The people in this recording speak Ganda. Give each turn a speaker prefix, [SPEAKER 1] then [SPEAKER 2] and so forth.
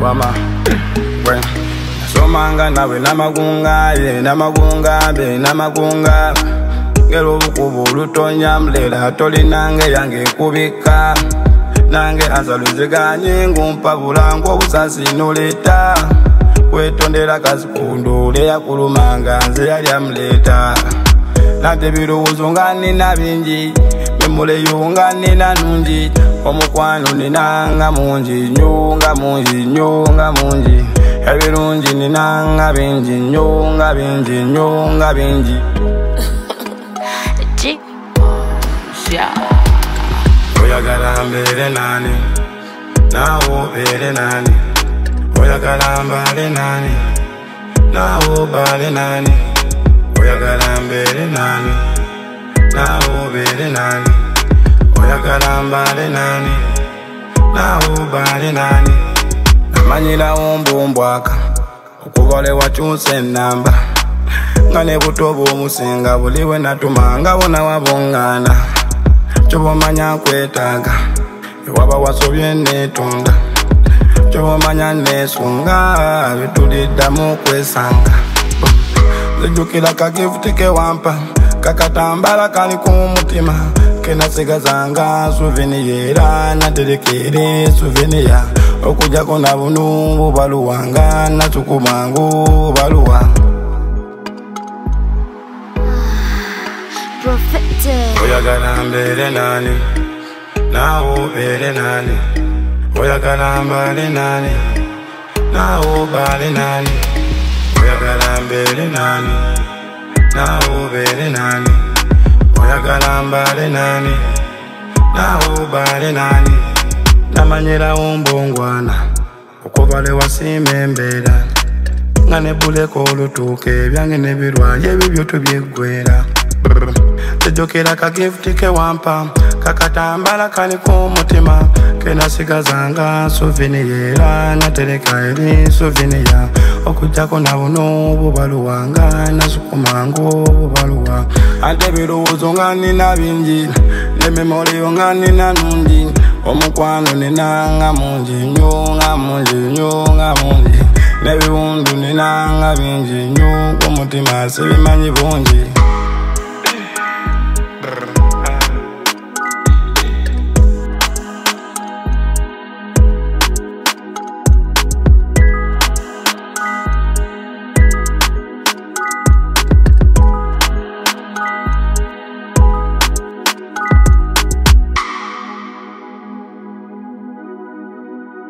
[SPEAKER 1] wama we somanga nawe namagunga ye namagunga be namagunga ngelo bukubu lutonya mlela toli nange yange kubika nange azaluziganye ngumpa bulango busasi noleta kwetondera kazikundule yakulumanga nze yali amleta nate biruuzo nga nina bingi memule yunga nina nungi omukwano ninanga mungi nyunga mungi nyunga mungi ebirungi ninanga bingi nyunga bingi nyunga bingi oyagala mbere nani nawo bere nani oyagala mbale nani nawo bale nani oyagala mbere nani nawo bere nani oyagala mbale nani nawo bale nani namanyira ombumbwaka okubale wakyuse namba nga ne buto bw'omusinga buliwe natumanga bona wabongana kyobomanya nkwetaaga ewaba wasobye netunda kyobomanya nesunga bituliddamu kwesanga zijukira kagifuti kewampa kakatambala kali ku mutima kenasigazanga suveniyera naterekere suveniya okujjako na bunu bubaluwanga nasukumangu baluwa oyagala mbere nani nawo bere nani oyagala mbale nani nawo bale nani oyagala mbere nani nawo bere nani oyagala mbale nani nawo bale nani namanyira ombongwana okubale wasime embeera nga nebuleko olutuuka ebyange nebirwaye ebibyo tubyeggwera tejokera kagifuti kewampa kakatambala kali ku mutima kenasigazanga suveniyera natereka eri suveniya okujjako na buno bubaluwanga nasukumangu bubaluwa ate biruuzo nga nina bingi nememoliyo nga nina nungi omukwano ninanga mungi nnyo nga mungi nnyo nga mungi nebiwundu ninanga bingi nnyo omutima sibimanyi bungi